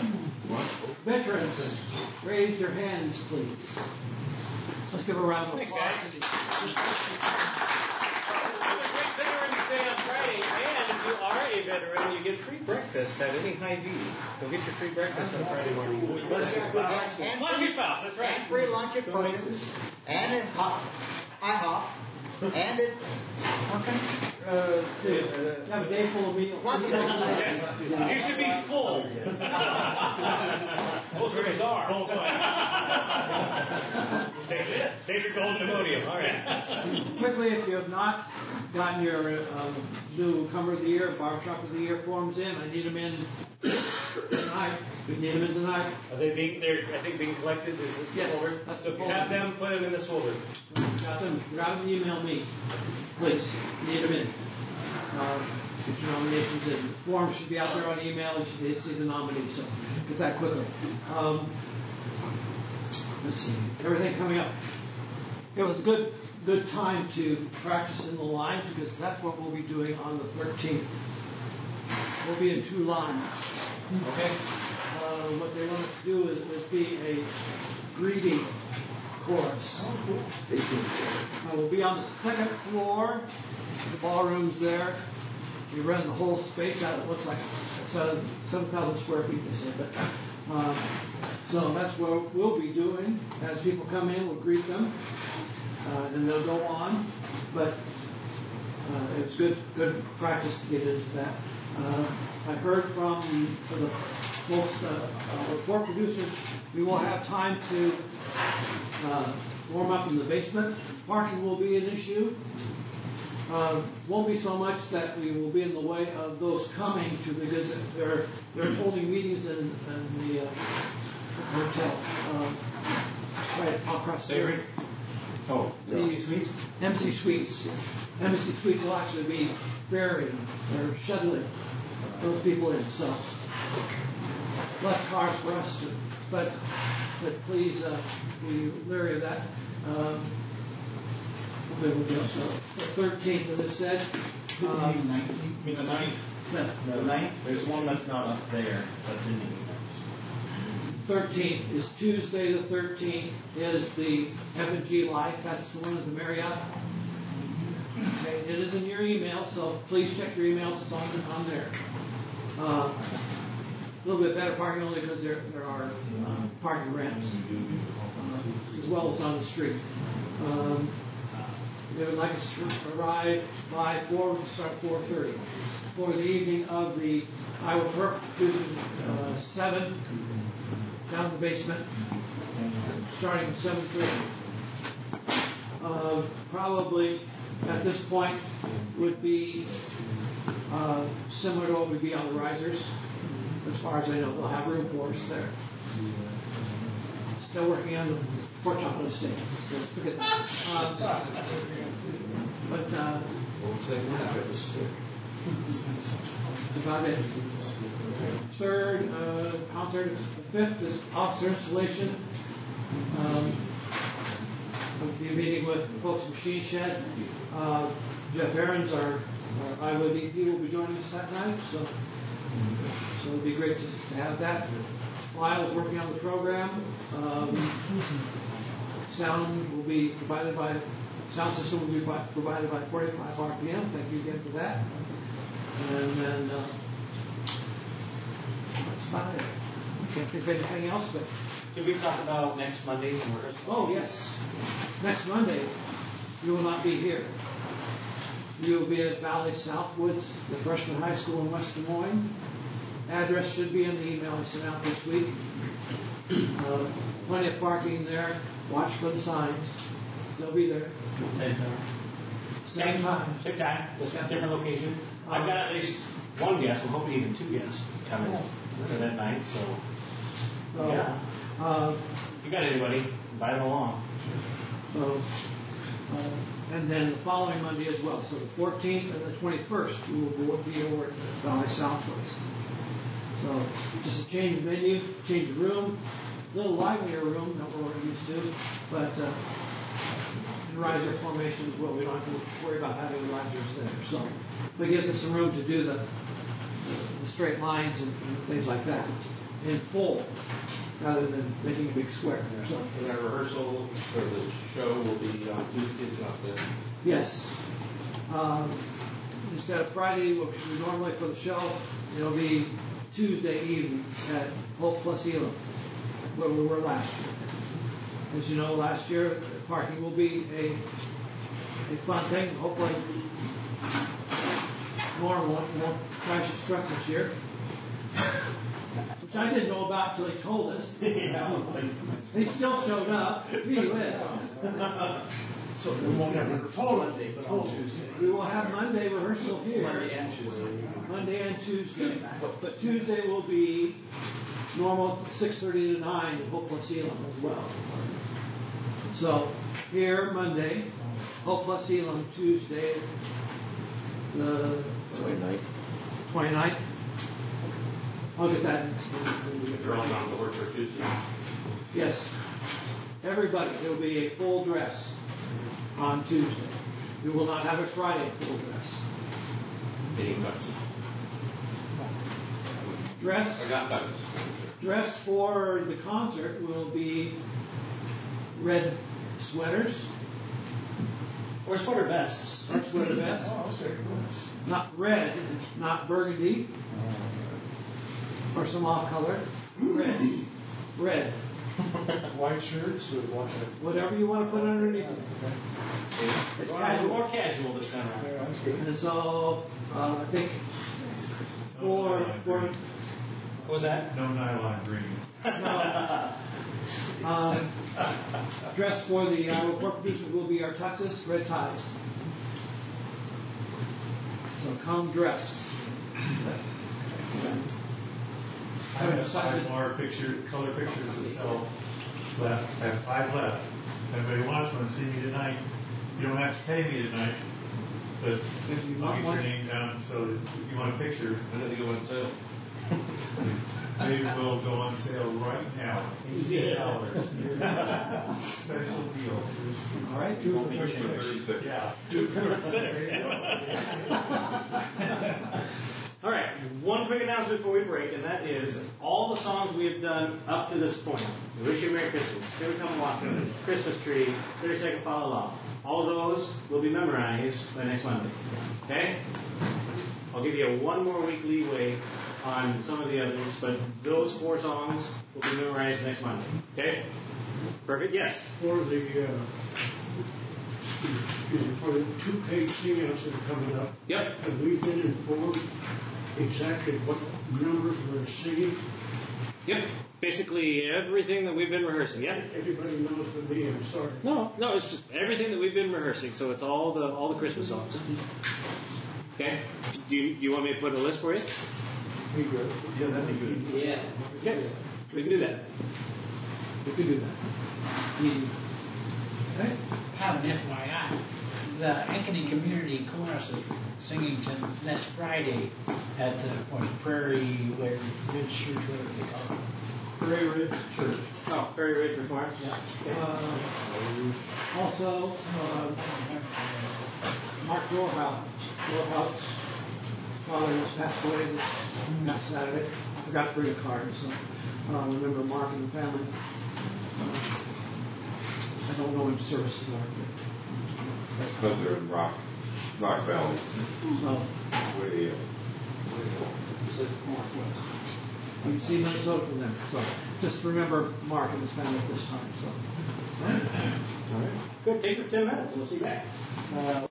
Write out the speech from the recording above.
Veterans, raise your hands, please. Let's give a round of applause. Thanks, guys. Veterans Day on Friday, and if you are a veteran, you get free breakfast at any Hy-Vee. Go get your free breakfast on Friday morning. Plus your spouse. Plus your spouse, that's right. And free lunch at Perkins. And at IHOP. And at have a day full of meals. Yes. You should be full. Most of us are. Stage your golden Imodium. All right. Quickly, if you have not gotten your new Comer of the Year, Barbershop of the Year forms in, I need them in tonight. We need them in tonight. Are they being collected? Is this the folder? That's so the if you folder. have them, put them in this folder. Got them, email me. Please, need them in. Get your nominations in. The form should be out there on email. You should see the nominees, so get that quickly. Let's see, everything coming up. It was a good time to practice in the lines because that's what we'll be doing on the 13th. We'll be in 2 lines. Okay? What they want us to do is be a greeting chorus. We'll be on the 2nd floor. The ballroom's there. We rent the whole space out. It looks like 7,000 square feet, they say. But so that's what we'll be doing. As people come in, we'll greet them, and they'll go on. But it was good practice to get into that. I heard from the folks, report producers, we will have time to warm up in the basement. Parking will be an issue. Won't be so much that we will be in the way of those coming to visit. They're holding meetings in the hotel right across there. Oh, MC Suites? MC Suites. MC Suites will actually be ferrying or shuttling those people in. So less cars for us to, but please be leery of that. The 13th, as I said. You mean the 9th? The 9th? There's one that's not up there. That's in the emails. 13th is Tuesday. The 13th is the F&G Life. That's the one at the Marriott. Okay, it is in your email, so please check your emails. It's on there. A little bit better parking only because there are parking ramps as well as on the street. They would like us to arrive by 4, we start 4:30. For the evening of the Iowa Perk, 7, down in the basement, starting at 7:30. Probably at this point would be similar to what would be on the risers. As far as I know, they'll have room for us there. Still working on the pork chop on the steak. Forget that. But that's about it. Third concert, the 5th is officer installation. I'll be meeting with folks at Machine Shed. Jeff Aarons, our Iowa VP, will be joining us that night. So it'll be great to have that. Lyle's working on the program. Sound system will be provided by 45 RPM. Thank you again for that. And then that's about it. Can't think of anything else, but. Did we talk about next Monday? Oh, yes. Next Monday, you will not be here. You will be at Valley Southwoods, the freshman high school in West Des Moines. Address should be in the email I sent out this week. Plenty of parking there. Watch for the signs. They'll be there. Same time. Just different location. I've got at least one guest. I'm hoping even 2 guests coming for that night. So, yeah. If you got anybody, invite them along. So, and then the following Monday as well. So the 14th and the 21st, we will be over at Valley Southwest. So just a change of venue, change of room, a little livelier room than what we're used to, but in riser formation as well. We don't have to worry about having risers there. So it gives us some room to do the straight lines and things like that. in full, rather than making a big square. So, And our rehearsal for the show will be on Tuesdays, not the. yes. Instead of Friday, which we normally for the show, it'll be Tuesday evening at Hope Plus Elam, where we were last year. As you know, last year parking will be a fun thing. Hopefully, Lauren won't crash his truck this year, which I didn't know about until he told us. He still showed up. He is. So we won't have rehearsal Monday, but on Tuesday. We will have Monday rehearsal here. Monday and Tuesday. Monday and Tuesday. But Tuesday will be normal 6:30 to 9 at Hope Plus Elam as well. So here Monday, Hope Plus Elam Tuesday, the 29th. I'll get that. You're all on board for Tuesday. Yes. Everybody, there will be a full dress on Tuesday. We will not have a Friday full dress. Any questions? Dress. I got that. Dress for the concert will be red sweaters Or sweater vests. or sweater vests. Not red, not burgundy or some off color. Red. Red. White shirts with what? Whatever you want to put underneath it. It's casual. More casual this time around. And so I think for What was that? No nylon green. dress for the report producers will be our tuxes, red ties. So come dressed. I have 5 more color pictures to sell left. I have 5 left. If anybody wants one, see me tonight. You don't have to pay me tonight, but I'll get your name down. So if you want a picture, When do they go on sale? they will go on sale right now. $18. Special deal. All right. Yeah. All right, one quick announcement before we break, and that is all the songs we have done up to this point. We Wish You a Merry Christmas, Here We Come Walking, Christmas Tree, 30-Second Follow Along. All of those will be memorized by next Monday. Okay? I'll give you one more week leeway on some of the others, but those 4 songs will be memorized next Monday. Okay? Perfect? Yes? For the for the 2-page singouts that are coming up, Yep. have we been informed exactly what numbers we're singing? Yep. Basically everything that we've been rehearsing. Yep. Everybody knows but me, I'm sorry. No, it's just everything that we've been rehearsing. So it's all the Christmas songs. Okay. Do you want me to put a list for you? Be good. Yeah, that'd be good. Yeah. Okay. We can do that. We can do that. Easy. Okay. Have an FYI. The Ankeny Community Chorus is singing next Friday at the Prairie Ridge Church, whatever they call it. Prairie Ridge Church. Oh, Prairie Ridge Reform. Yeah. Also, Mark Dorhout's father just passed away this past Saturday. I forgot to bring a card, so remember Mark and the family. I don't know when services are. Because they're in Rock Valley. So, Way Northwest. You can see Minnesota from there. So just remember Mark and his family at this time. So. All right. Good. Take your 10 minutes. We'll see you back.